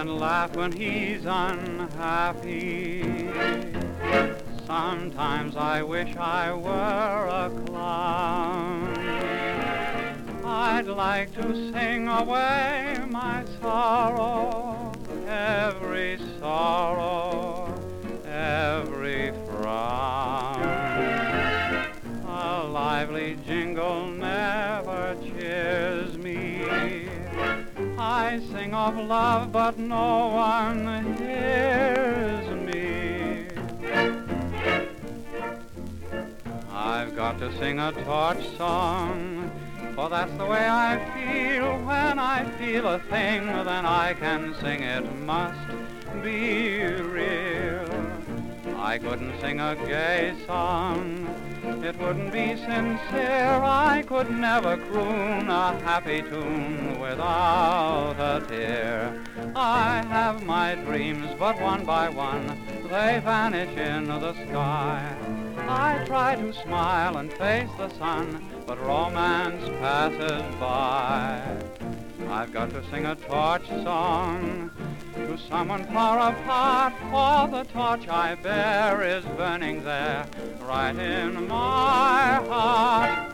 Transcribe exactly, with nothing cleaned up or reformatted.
and laugh when he's unhappy. Sometimes I wish I were a clown. I'd like to sing away my sorrow, every sorrow, every frown. A lively jingle never cheers me. I sing of love, but no one hears me. I've got to sing a torch song, for that's the way I feel. When I feel a thing, then I can sing it must be real. I couldn't sing a gay song, it wouldn't be sincere. I could never croon a happy tune without a tear. I have my dreams, but one by one they vanish in the sky. I try to smile and face the sun, but romance passes by. I've got to sing a torch song to someone far apart, for the torch I bear is burning there, right in my heart.